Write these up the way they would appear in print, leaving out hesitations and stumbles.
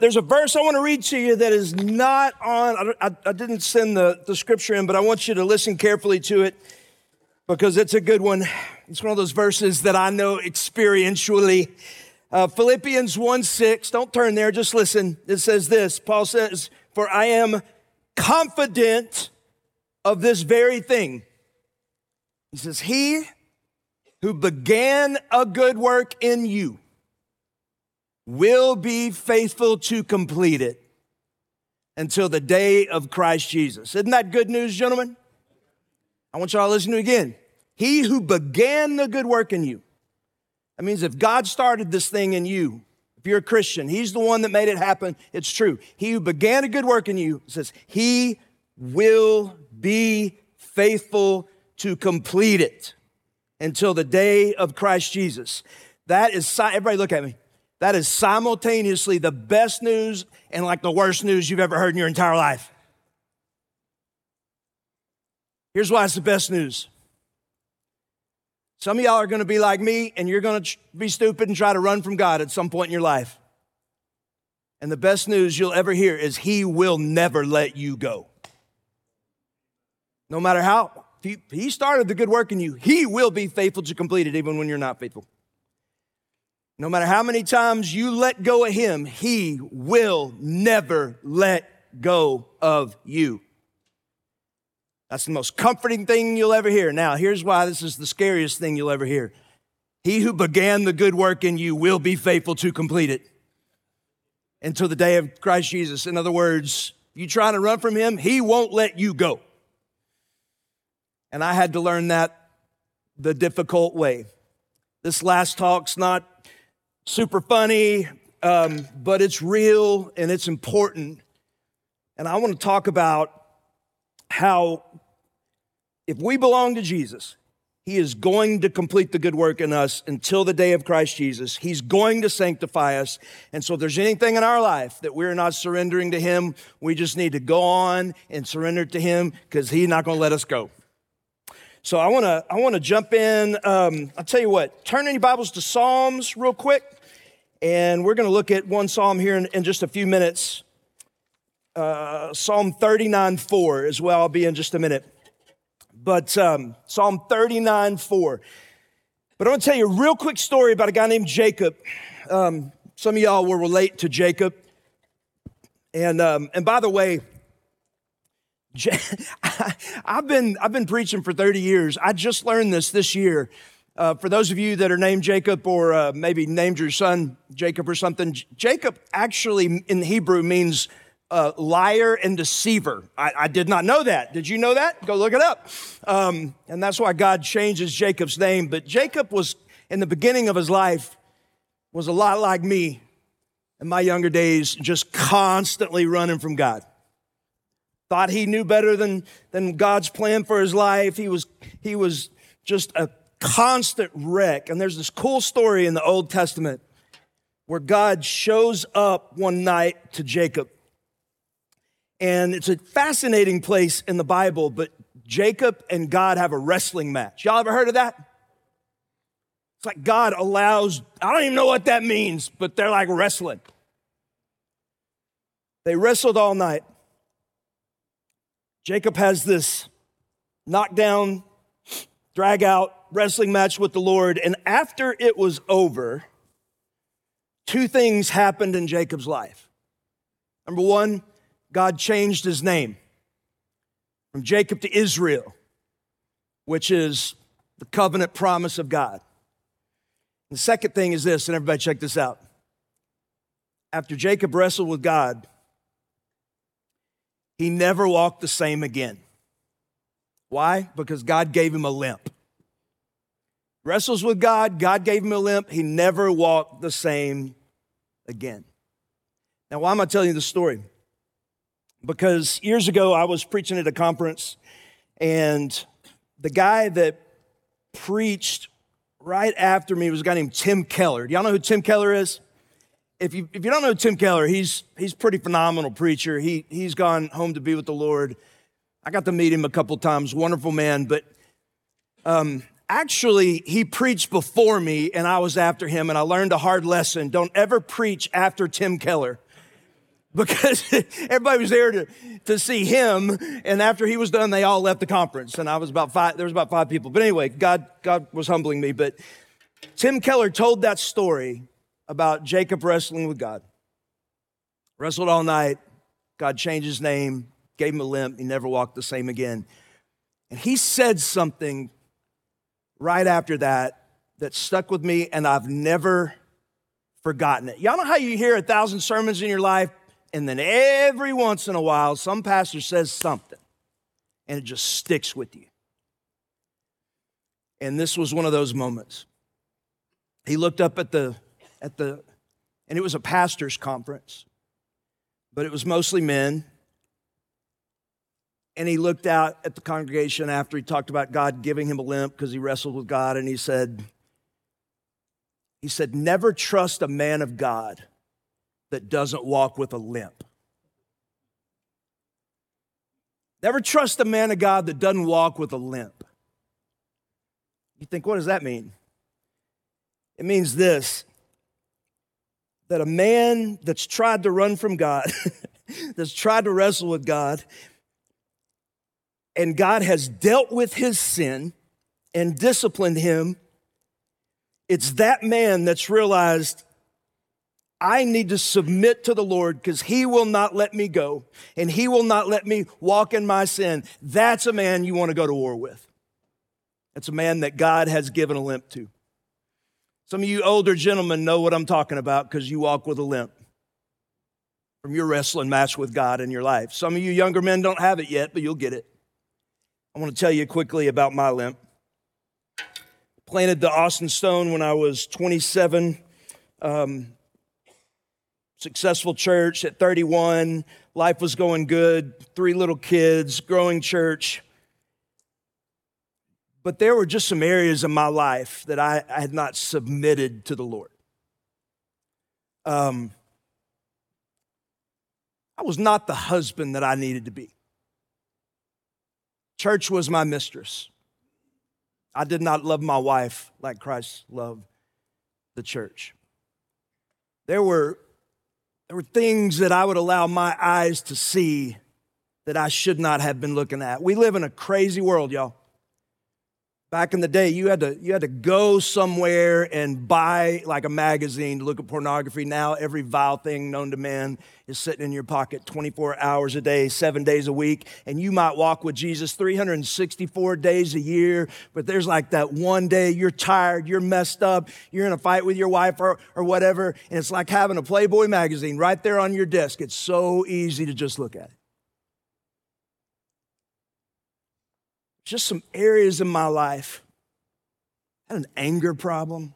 There's a verse I want to read to you that is not on, I didn't send the scripture in, but I want you to listen carefully to it because it's a good one. It's one of those verses that I know experientially. Philippians 1:6, don't turn there, just listen. It says this, Paul says, "For I am confident of this very thing." He says, "He who began a good work in you will be faithful to complete it until the day of Christ Jesus." Isn't that good news, gentlemen? I want y'all to listen to it again. He who began the good work in you. That means if God started this thing in you, if you're a Christian, he's the one that made it happen. It's true. He who began a good work in you, says he will be faithful to complete it until the day of Christ Jesus. That is, everybody look at me. That is simultaneously the best news and like the worst news you've ever heard in your entire life. Here's why it's the best news. Some of y'all are going to be like me and you're going to be stupid and try to run from God at some point in your life. And the best news you'll ever hear is he will never let you go. No matter how, he started the good work in you, he will be faithful to complete it even when you're not faithful. No matter how many times you let go of him, he will never let go of you. That's the most comforting thing you'll ever hear. Now, here's why this is the scariest thing you'll ever hear. He who began the good work in you will be faithful to complete it until the day of Christ Jesus. In other words, you try to run from him, he won't let you go. And I had to learn that the difficult way. This last talk's not super funny, but it's real and it's important. And I want to talk about how if we belong to Jesus, he is going to complete the good work in us until the day of Christ Jesus. He's going to sanctify us. And so if there's anything in our life that we're not surrendering to him, we just need to go on and surrender to him because he's not going to let us go. So I want to jump in. I'll tell you what, turn in your Bibles to Psalms real quick. And we're going to look at one Psalm here in just a few minutes. Psalm 39:4 is where I'll be in just a minute. But Psalm 39:4. But I want to tell you a real quick story about a guy named Jacob. Some of y'all will relate to Jacob. And by the way, I've been preaching for 30 years. I just learned this year. For those of you that are named Jacob or maybe named your son Jacob or something, Jacob actually in Hebrew means liar and deceiver. I did not know that. Did you know that? Go look it up. And that's why God changes Jacob's name. But Jacob was, in the beginning of his life, was a lot like me in my younger days, just constantly running from God. Thought he knew better than God's plan for his life. He was just a constant wreck. And there's this cool story in the Old Testament where God shows up one night to Jacob. And it's a fascinating place in the Bible, but Jacob and God have a wrestling match. Y'all ever heard of that? It's like God allows, I don't even know what that means, but they're like wrestling. They wrestled all night. Jacob has this knockdown, drag out wrestling match with the Lord. And after it was over, two things happened in Jacob's life. Number one, God changed his name from Jacob to Israel, which is the covenant promise of God. The second thing is this, and everybody check this out. After Jacob wrestled with God, he never walked the same again. Why? Because God gave him a limp. Wrestles with God, God gave him a limp. He never walked the same again. Now, why am I telling you this story? Because years ago, I was preaching at a conference, and the guy that preached right after me was a guy named Tim Keller. Do y'all know who Tim Keller is? If you don't know Tim Keller, he's pretty phenomenal preacher. He's gone home to be with the Lord. I got to meet him a couple times. Wonderful man, but actually, he preached before me, and I was after him, and I learned a hard lesson. Don't ever preach after Tim Keller. because everybody was there to see him. And after he was done, they all left the conference. And there was about 5 people. But anyway, God was humbling me. But Tim Keller told that story about Jacob wrestling with God. Wrestled all night. God changed his name, gave him a limp. He never walked the same again. And he said something right after that stuck with me, and I've never forgotten it. Y'all know how you hear 1,000 sermons in your life, and then every once in a while, some pastor says something, and it just sticks with you. And this was one of those moments. He looked up at the, and it was a pastor's conference, but it was mostly men. And he looked out at the congregation after he talked about God giving him a limp because he wrestled with God, and he said, never trust a man of God that doesn't walk with a limp. Never trust a man of God that doesn't walk with a limp. You think, what does that mean? It means this, that a man that's tried to run from God, that's tried to wrestle with God, and God has dealt with his sin and disciplined him, it's that man that's realized, I need to submit to the Lord because he will not let me go and he will not let me walk in my sin. That's a man you want to go to war with. That's a man that God has given a limp to. Some of you older gentlemen know what I'm talking about because you walk with a limp from your wrestling match with God in your life. Some of you younger men don't have it yet, but you'll get it. I want to tell you quickly about my limp. Planted the Austin Stone when I was 27. Successful church at 31. Life was going good. 3 little kids, growing church. But there were just some areas in my life that I had not submitted to the Lord. I was not the husband that I needed to be. Church was my mistress. I did not love my wife like Christ loved the church. There were things that I would allow my eyes to see that I should not have been looking at. We live in a crazy world, y'all. Back in the day, you had to go somewhere and buy like a magazine to look at pornography. Now every vile thing known to man is sitting in your pocket 24 hours a day, 7 days a week. And you might walk with Jesus 364 days a year, but there's like that one day you're tired, you're messed up, you're in a fight with your wife or whatever, and it's like having a Playboy magazine right there on your desk. It's so easy to just look at it. Just some areas in my life. I had an anger problem.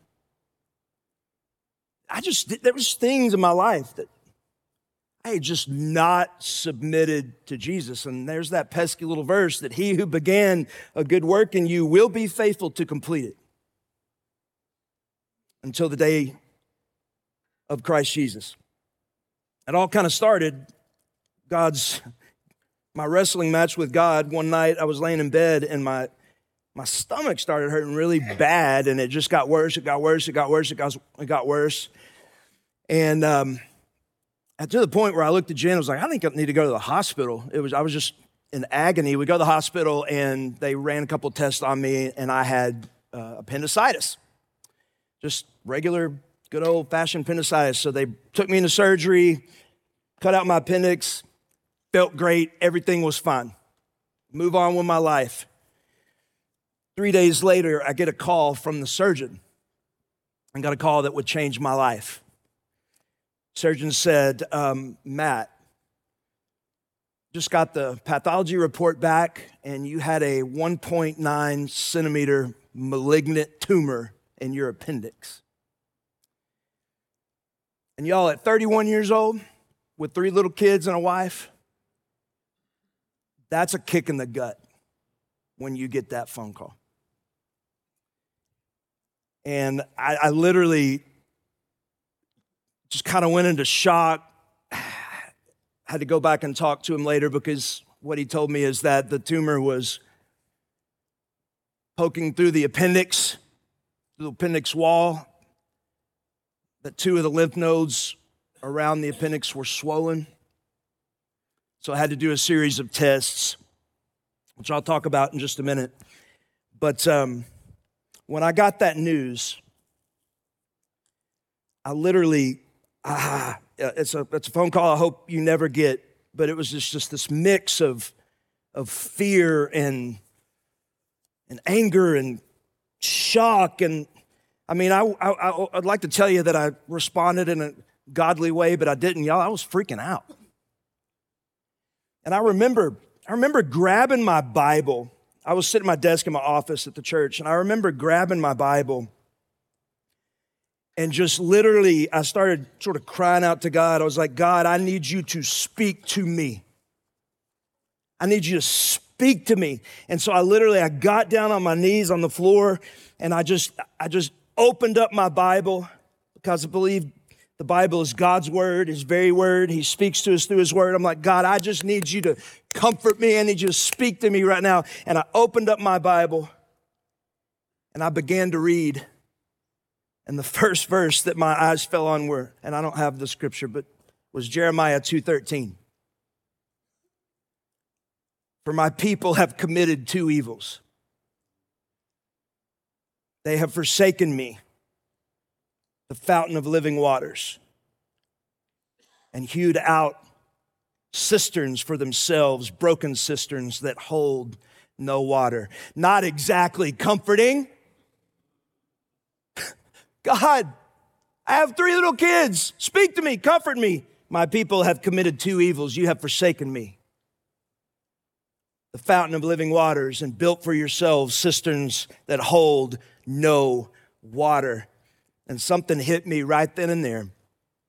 There was things in my life that I had just not submitted to Jesus. And there's that pesky little verse that he who began a good work in you will be faithful to complete it until the day of Christ Jesus. It all kind of started my wrestling match with God. One night I was laying in bed and my stomach started hurting really bad, and it just got worse. It got worse. And to the point where I looked at Jen, I was like, I think I need to go to the hospital. I was just in agony. We go to the hospital and they ran a couple of tests on me, and I had appendicitis. Just regular, good old-fashioned appendicitis. So they took me into surgery, cut out my appendix. Felt great. Everything was fine. Move on with my life. 3 days later, I get a call from the surgeon. I got a call that would change my life. Surgeon said, Matt, just got the pathology report back, and you had a 1.9 centimeter malignant tumor in your appendix. And y'all, at 31 years old, with 3 little kids and a wife, that's a kick in the gut when you get that phone call. And I literally just kind of went into shock. Had to go back and talk to him later because what he told me is that the tumor was poking through the appendix wall, that 2 of the lymph nodes around the appendix were swollen. So I had to do a series of tests, which I'll talk about in just a minute. But when I got that news, I literally, it's a phone call I hope you never get, but it was just this mix of fear and anger and shock. And I mean, I'd like to tell you that I responded in a godly way, but I didn't, y'all. I was freaking out. And I remember grabbing my Bible. I was sitting at my desk in my office at the church, and I remember grabbing my Bible and just literally, I started sort of crying out to God. I was like, God, I need you to speak to me. I need you to speak to me. And so I got down on my knees on the floor, and I just opened up my Bible because I believe the Bible is God's word, his very word. He speaks to us through his word. I'm like, God, I just need you to comfort me. I need you to speak to me right now. And I opened up my Bible and I began to read. And the first verse that my eyes fell on were, and I don't have the scripture, but was Jeremiah 2:13. For my people have committed two evils. They have forsaken me, the fountain of living waters, and hewed out cisterns for themselves, broken cisterns that hold no water. Not exactly comforting. God, I have 3 little kids. Speak to me, comfort me. My people have committed two evils. You have forsaken me, the fountain of living waters, and built for yourselves cisterns that hold no water. And something hit me right then and there.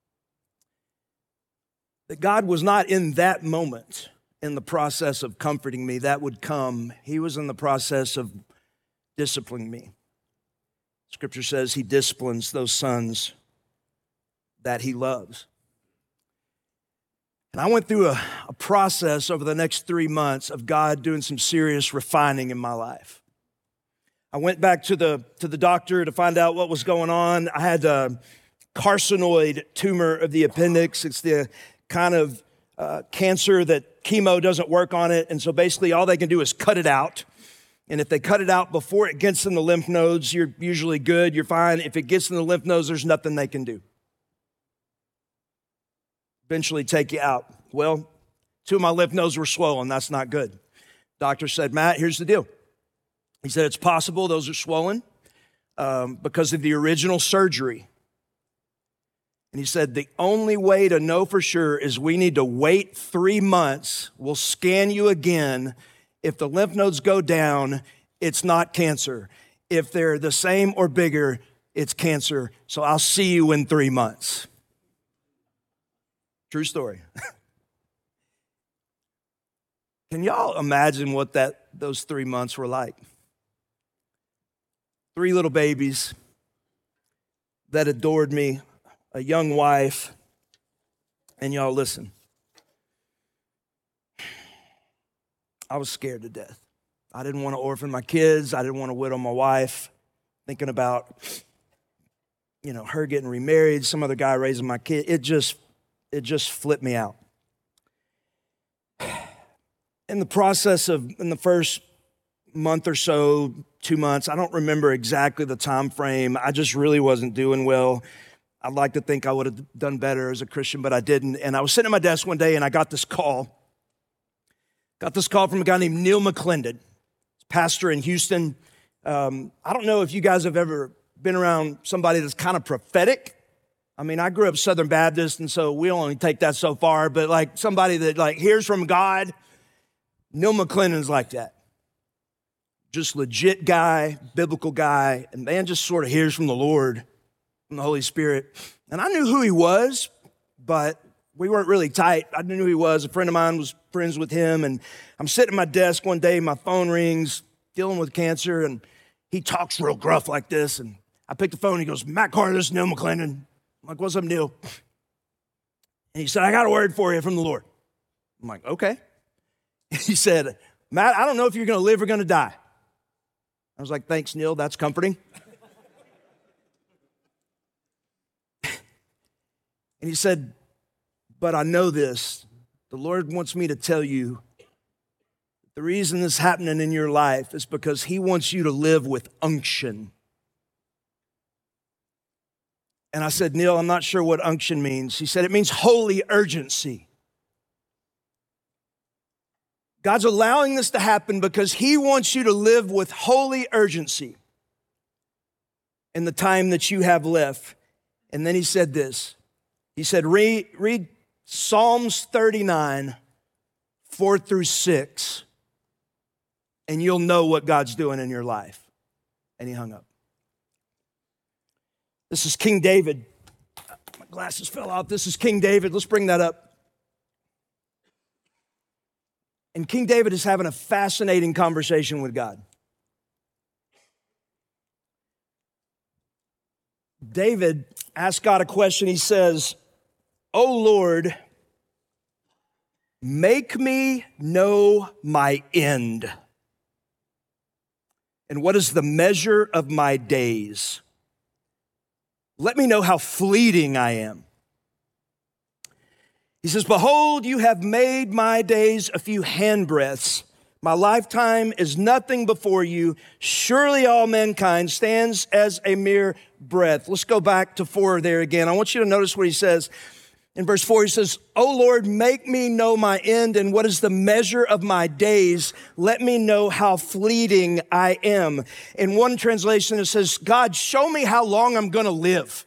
That God was not in that moment in the process of comforting me. That would come. He was in the process of disciplining me. Scripture says he disciplines those sons that he loves. And I went through a process over the next 3 months of God doing some serious refining in my life. I went back to the doctor to find out what was going on. I had a carcinoid tumor of the appendix. It's the kind of cancer that chemo doesn't work on it. And so basically all they can do is cut it out. And if they cut it out before it gets in the lymph nodes, you're usually good, you're fine. If it gets in the lymph nodes, there's nothing they can do. Eventually take you out. Well, 2 of my lymph nodes were swollen. That's not good. Doctor said, Matt, here's the deal. He said, it's possible those are swollen because of the original surgery. And he said, the only way to know for sure is we need to wait 3 months. We'll scan you again. If the lymph nodes go down, it's not cancer. If they're the same or bigger, it's cancer. So I'll see you in 3 months. True story. Can y'all imagine what those 3 months were like? 3 little babies that adored me, a young wife, and y'all listen. I was scared to death. I didn't want to orphan my kids. I didn't want to widow my wife. Thinking about, her getting remarried, some other guy raising my kid. It just flipped me out. In the process in the first month or so, 2 months, I don't remember exactly the time frame. I just really wasn't doing well. I'd like to think I would have done better as a Christian, but I didn't. And I was sitting at my desk one day and I got this call. Got this call from a guy named Neil McClendon, pastor in Houston. I don't know if you guys have ever been around somebody that's kind of prophetic. I mean, I grew up Southern Baptist, and so we only take that so far, but like somebody that hears from God, Neil McClendon's like that. Just legit guy, biblical guy, and man just sort of hears from the Lord, from the Holy Spirit. And I knew who he was, but we weren't really tight. I knew who he was. A friend of mine was friends with him, and I'm sitting at my desk one day, my phone rings, dealing with cancer, and he talks real gruff like this, and I pick the phone, and he goes, Matt Carter, this is Neil McClendon. I'm like, what's up, Neil? And he said, I got a word for you from the Lord. I'm like, okay. He said, Matt, I don't know if you're going to live or going to die. I was like, thanks, Neil, that's comforting. And he said, but I know this, The Lord wants me to tell you the reason this is happening in your life is because He wants you to live with unction. And I said, Neil, I'm not sure what unction means. He said, it means holy urgency. God's allowing this to happen because He wants you to live with holy urgency in the time that you have left. And then He said this. He said, read Psalms 39, 4 through 6, and you'll know what God's doing in your life. And He hung up. This is King David. My glasses fell off. This is King David. Let's bring that up. And King David is having a fascinating conversation with God. David asked God a question. He says, "O Lord, make me know my end. And what is the measure of my days? Let me know how fleeting I am." He says, "Behold, you have made my days a few handbreadths. My lifetime is nothing before you. Surely all mankind stands as a mere breath." Let's go back to 4 there again. I want you to notice what he says. In verse 4, he says, "O Lord, make me know my end, and what is the measure of my days? Let me know how fleeting I am." In one translation, it says, "God, show me how long I'm going to live.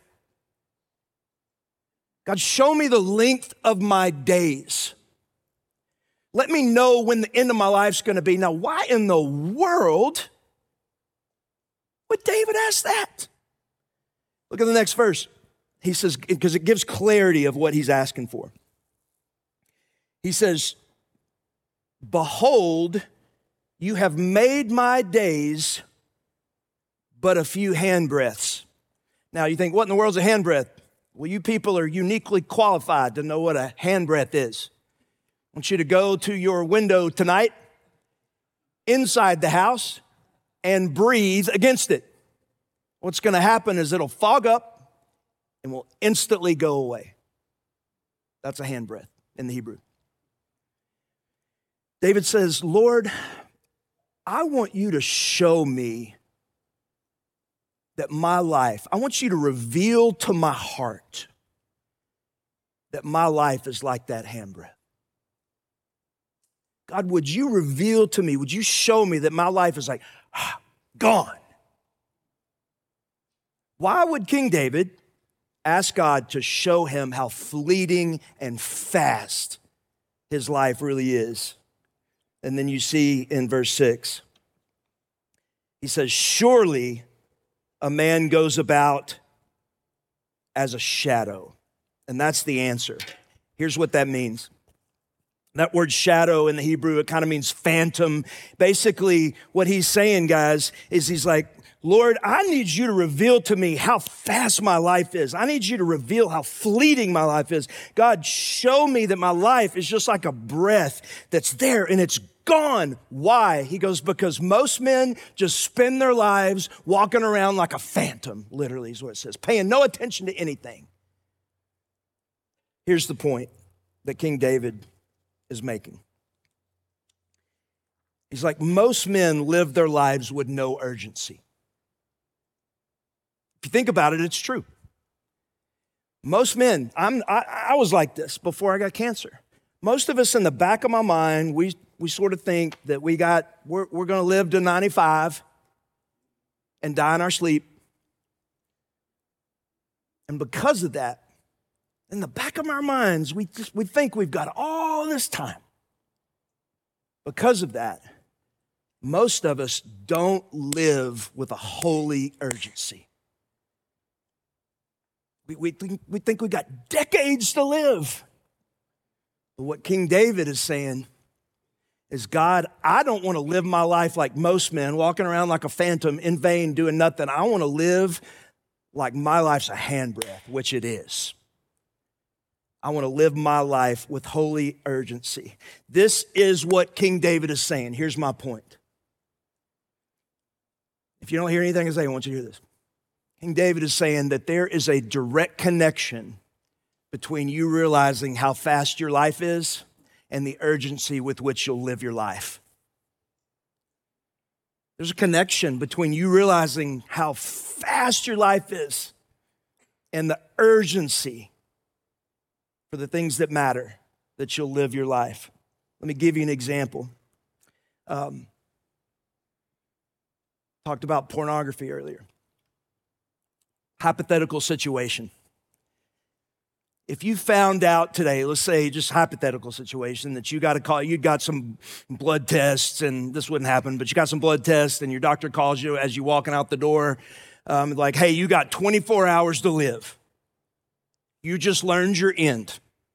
God, show me the length of my days. Let me know when the end of my life's going to be." Now, why in the world would David ask that? Look at the next verse. He says, because it gives clarity of what he's asking for. He says, "Behold, you have made my days but a few handbreadths." Now you think, what in the world's a handbreadth? Well, you people are uniquely qualified to know what a handbreadth is. I want you to go to your window tonight, inside the house, and breathe against it. What's going to happen is it'll fog up and will instantly go away. That's a handbreadth in the Hebrew. David says, "Lord, I want you to show me that my life, I want you to reveal to my heart that my life is like that handbreadth. God, would you reveal to me, would you show me that my life is like, gone?" Why would King David ask God to show him how fleeting and fast his life really is? And then you see in verse 6, he says, "Surely a man goes about as a shadow." And that's the answer. Here's what that means. That word shadow in the Hebrew, it kind of means phantom. Basically, what he's saying, guys, is he's like, "Lord, I need you to reveal to me how fast my life is. I need you to reveal how fleeting my life is. God, show me that my life is just like a breath that's there and it's gone." Why? He goes, because most men just spend their lives walking around like a phantom, literally is what it says, paying no attention to anything. Here's the point that King David is making. He's like, most men live their lives with no urgency. If you think about it, it's true. Most men, I was like this before I got cancer. Most of us in the back of my mind, we sort of think that we're going to live to 95 and die in our sleep. And because of that, in the back of our minds, we think we've got all this time. Because of that, most of us don't live with a holy urgency. We think we've got decades to live. But what King David is saying is, God, I don't want to live my life like most men, walking around like a phantom in vain, doing nothing. I want to live like my life's a handbreadth, which it is. I want to live my life with holy urgency. This is what King David is saying. Here's my point. If you don't hear anything I say, I want you to hear this. King David is saying that there is a direct connection between you realizing how fast your life is and the urgency with which you'll live your life. There's a connection between you realizing how fast your life is and the urgency for the things that matter that you'll live your life. Let me give you an example. Talked about pornography earlier. Hypothetical situation. If you found out today, let's say just hypothetical situation, that you got some blood tests, and this wouldn't happen, but you got some blood tests and your doctor calls you as you're walking out the door, like, hey, you got 24 hours to live. You just learned your end.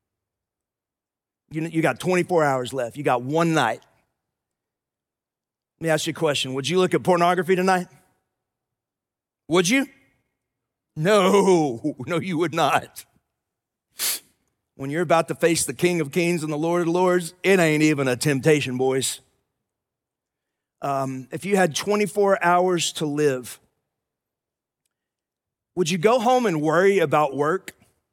You got 24 hours left. You got one night. Let me ask you a question. Would you look at pornography tonight? Would you? No, you would not. When you're about to face the King of Kings and the Lord of Lords, it ain't even a temptation, boys. If you had 24 hours to live, would you go home and worry about work?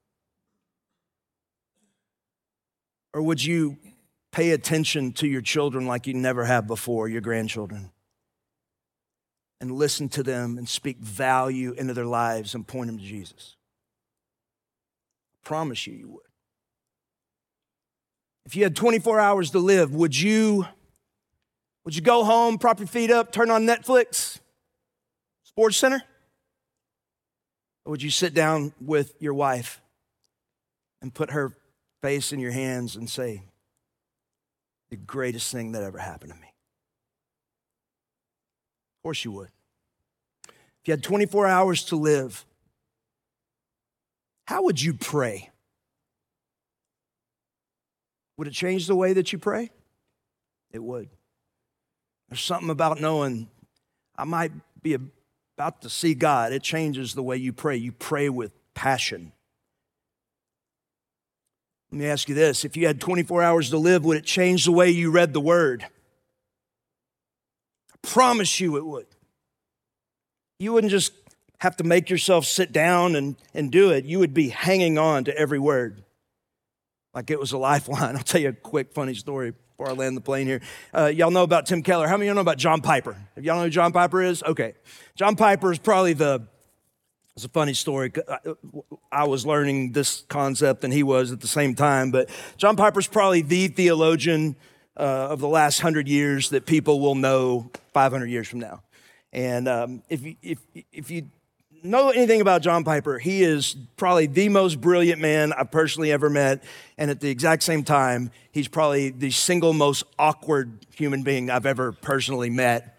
Or would you pay attention to your children like you never have before, your grandchildren, and listen to them and speak value into their lives and point them to Jesus? I promise you would. If you had 24 hours to live, would you go home, prop your feet up, turn on Netflix, Sports Center? Or would you sit down with your wife and put her face in your hands and say, the greatest thing that ever happened to me? Of course you would. If you had 24 hours to live, how would you pray? Would it change the way that you pray? It would. There's something about knowing I might be about to see God. It changes the way you pray. You pray with passion. Let me ask you this. If you had 24 hours to live, would it change the way you read the Word? I promise you it would. You wouldn't just have to make yourself sit down and do it. You would be hanging on to every word like it was a lifeline. I'll tell you a quick funny story before I land the plane here. Y'all know about Tim Keller. How many of you know about John Piper? If y'all know who John Piper is? Okay. John Piper is probably it's a funny story. I was learning this concept and he was at the same time, but John Piper's probably the theologian of the last 100 years that people will know 500 years from now. And if you know anything about John Piper, he is probably the most brilliant man I've personally ever met. And at the exact same time, he's probably the single most awkward human being I've ever personally met.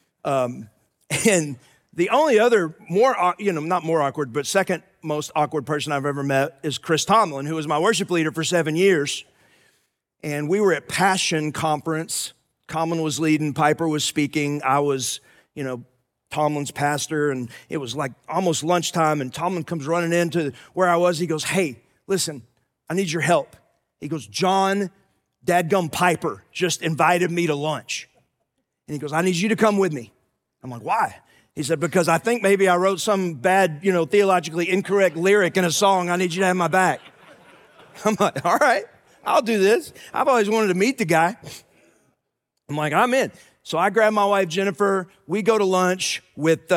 And the only other not more awkward, but second most awkward person I've ever met is Chris Tomlin, who was my worship leader for 7 years. And we were at Passion Conference. Tomlin was leading, Piper was speaking. I was, Tomlin's pastor, and it was like almost lunchtime, and Tomlin comes running into where I was. He goes, hey, listen, I need your help. He goes, John Dadgum Piper just invited me to lunch. And he goes, I need you to come with me. I'm like, why? He said, because I think maybe I wrote some bad, theologically incorrect lyric in a song. I need you to have my back. I'm like, all right, I'll do this. I've always wanted to meet the guy. I'm like, I'm in. So I grab my wife, Jennifer. We go to lunch with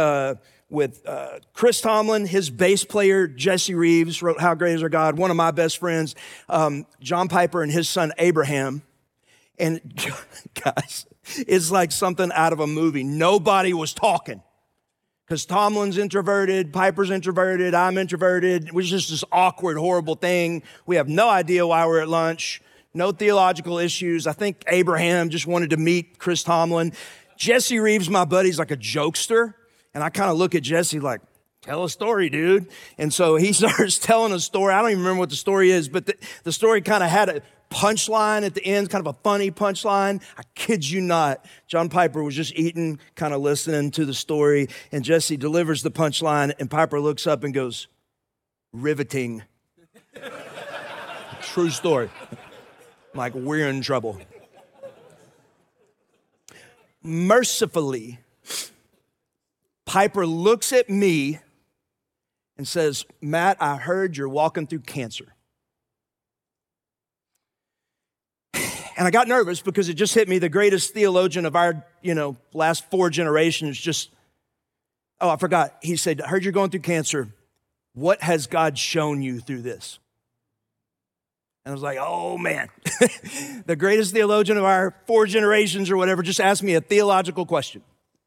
Chris Tomlin, his bass player, Jesse Reeves, wrote How Great Is Our God, one of my best friends, John Piper and his son, Abraham. And guys, it's like something out of a movie. Nobody was talking. Because Tomlin's introverted, Piper's introverted, I'm introverted. It was just this awkward, horrible thing. We have no idea why we're at lunch. No theological issues. I think Abraham just wanted to meet Chris Tomlin. Jesse Reeves, my buddy's like a jokester. And I kind of look at Jesse like, tell a story, dude. And so he starts telling a story. I don't even remember what the story is, but the story kind of had a punchline at the end, kind of a funny punchline. I kid you not. John Piper was just eating, kind of listening to the story. And Jesse delivers the punchline, and Piper looks up and goes, riveting. True story. Like, we're in trouble. Mercifully, Piper looks at me and says, Matt, I heard you're walking through cancer. And I got nervous because it just hit me, the greatest theologian of our, last 4 generations I forgot. He said, I heard you're going through cancer. What has God shown you through this? And I was like, oh man, the greatest theologian of our 4 generations or whatever just asked me a theological question.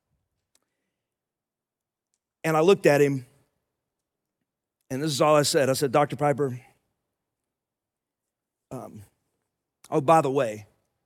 And I looked at him, and this is all I said. I said, Dr. Piper, oh, by the way,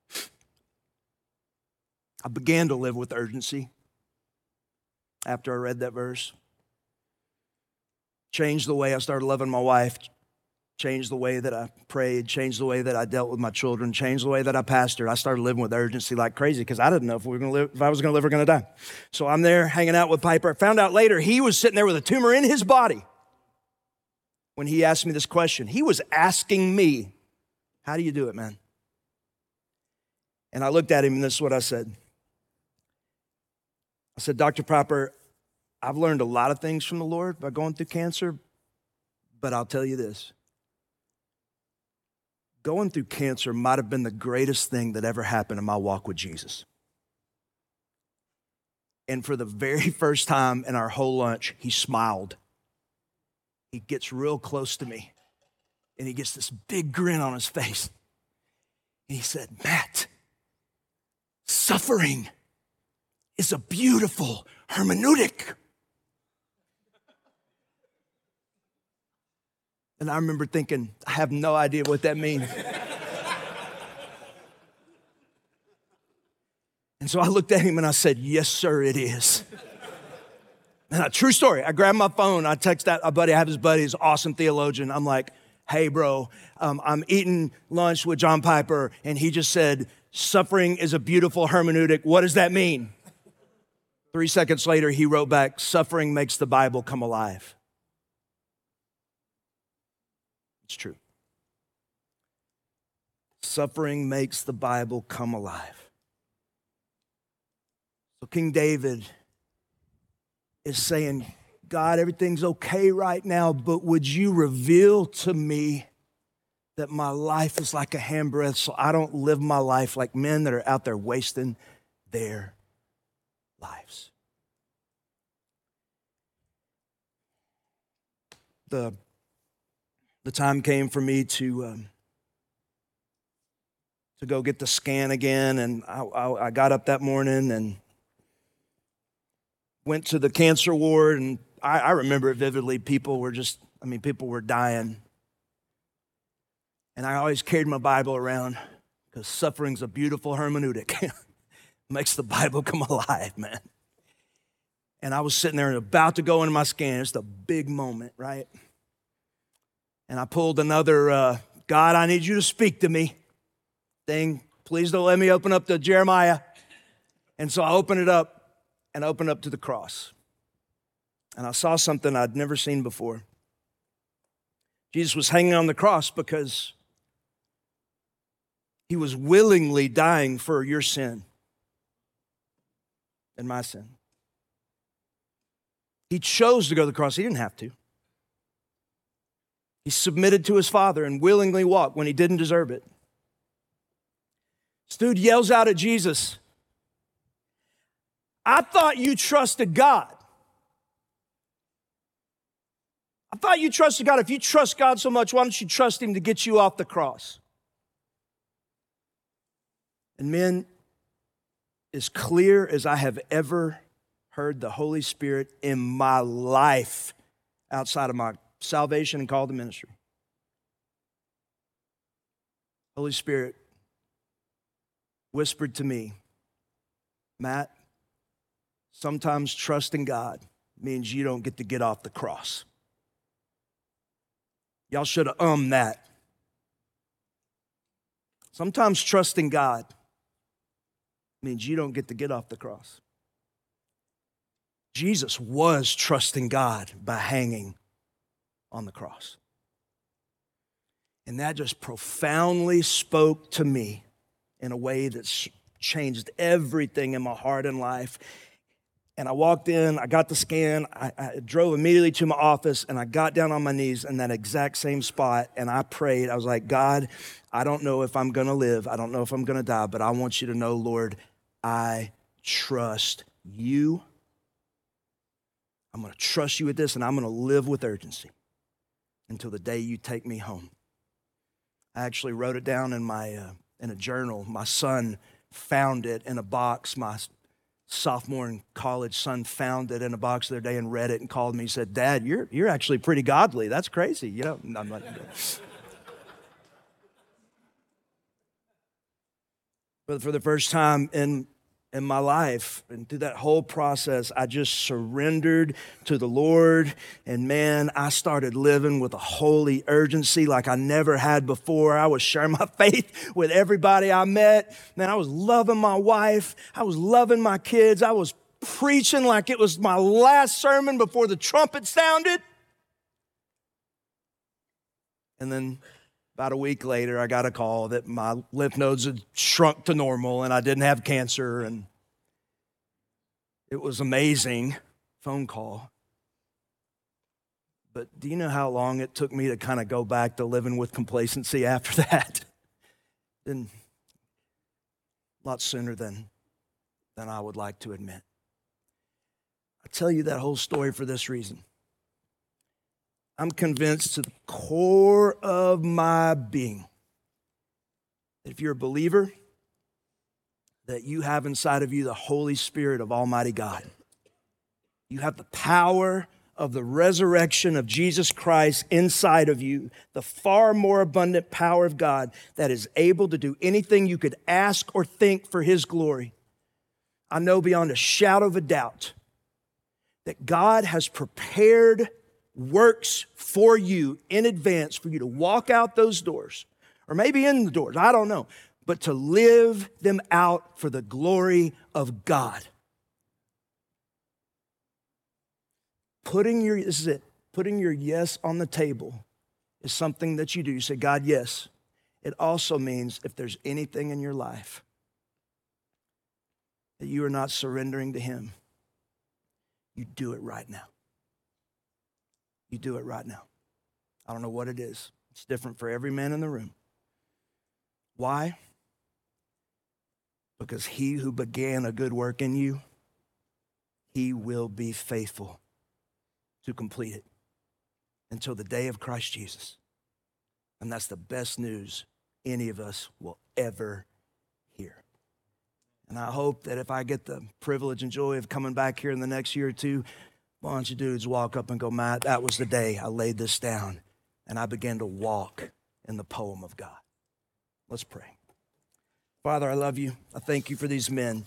I began to live with urgency after I read that verse. Changed the way I started loving my wife, changed the way that I prayed, changed the way that I dealt with my children, changed the way that I pastored. I started living with urgency like crazy because I didn't know if I was going to live or going to die. So I'm there hanging out with Piper. I found out later he was sitting there with a tumor in his body when he asked me this question. He was asking me, how do you do it, man? And I looked at him and this is what I said. I said, Dr. Piper, I've learned a lot of things from the Lord by going through cancer, but I'll tell you this. Going through cancer might have been the greatest thing that ever happened in my walk with Jesus. And for the very first time in our whole lunch, he smiled. He gets real close to me, and he gets this big grin on his face. And he said, Matt, suffering is a beautiful hermeneutic. And I remember thinking, I have no idea what that means. And so I looked at him and I said, yes, sir, it is. And true story, I grabbed my phone, I text that a buddy, I have his buddy, he's an awesome theologian. I'm like, hey bro, I'm eating lunch with John Piper and he just said, suffering is a beautiful hermeneutic. What does that mean? 3 seconds later, he wrote back, suffering makes the Bible come alive. It's true. Suffering makes the Bible come alive. So King David is saying, God, everything's okay right now, but would you reveal to me that my life is like a handbreadth so I don't live my life like men that are out there wasting their lives. The time came for me to go get the scan again, and I got up that morning and went to the cancer ward, and I remember it vividly. People were dying. And I always carried my Bible around because suffering's a beautiful hermeneutic. Makes the Bible come alive, man. And I was sitting there and about to go into my scan. It's a big moment, right? And I pulled another, God, I need you to speak to me thing. Please don't let me open up to Jeremiah. And so I opened it up and opened up to the cross. And I saw something I'd never seen before. Jesus was hanging on the cross because he was willingly dying for your sin and my sin. He chose to go to the cross. He didn't have to. He submitted to his Father and willingly walked when he didn't deserve it. This dude yells out at Jesus, I thought you trusted God. I thought you trusted God. If you trust God so much, why don't you trust him to get you off the cross? And men, as clear as I have ever heard the Holy Spirit in my life outside of my salvation and call to ministry. Holy Spirit whispered to me, Matt, sometimes trusting God means you don't get to get off the cross. Y'all should have that. Sometimes trusting God means you don't get to get off the cross. Jesus was trusting God by hanging on the cross. And that just profoundly spoke to me in a way that's changed everything in my heart and life. And I walked in, I got the scan, I drove immediately to my office, and I got down on my knees in that exact same spot, and I prayed. I was like, God, I don't know if I'm gonna live, I don't know if I'm gonna die, but I want you to know, Lord, I trust you. I'm gonna trust you with this, and I'm gonna live with urgency until the day you take me home. I actually wrote it down in a journal. My son found it in a box. My sophomore in college son found it in a box the other day and read it and called me and said, Dad, you're actually pretty godly. That's crazy. You know, I'm not. But for the first time in my life and through that whole process, I just surrendered to the Lord. And man, I started living with a holy urgency like I never had before. I was sharing my faith with everybody I met. Man, I was loving my wife. I was loving my kids. I was preaching like it was my last sermon before the trumpet sounded. And then about a week later, I got a call that my lymph nodes had shrunk to normal and I didn't have cancer. And it was amazing phone call. But do you know how long it took me to kind of go back to living with complacency after that? And a lot sooner than I would like to admit. I tell you that whole story for this reason. I'm convinced to the core of my being that if you're a believer, that you have inside of you the Holy Spirit of Almighty God. You have the power of the resurrection of Jesus Christ inside of you, the far more abundant power of God that is able to do anything you could ask or think for His glory. I know beyond a shadow of a doubt that God has prepared works for you in advance for you to walk out those doors, or maybe in the doors, I don't know, but to live them out for the glory of God. Putting your yes on the table is something that you do. You say, God, yes. It also means if there's anything in your life that you are not surrendering to Him, you do it right now. You do it right now. I don't know what it is. It's different for every man in the room. Why? Because He who began a good work in you, He will be faithful to complete it until the day of Christ Jesus. And that's the best news any of us will ever hear. And I hope that if I get the privilege and joy of coming back here in the next year or two, a bunch of dudes walk up and go, Matt, that was the day I laid this down and I began to walk in the poem of God. Let's pray. Father, I love you. I thank you for these men.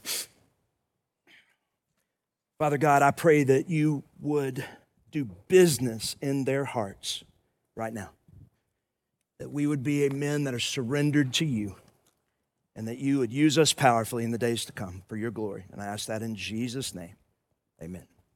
Father God, I pray that you would do business in their hearts right now. That we would be a men that are surrendered to you and that you would use us powerfully in the days to come for your glory. And I ask that in Jesus' name. Amen.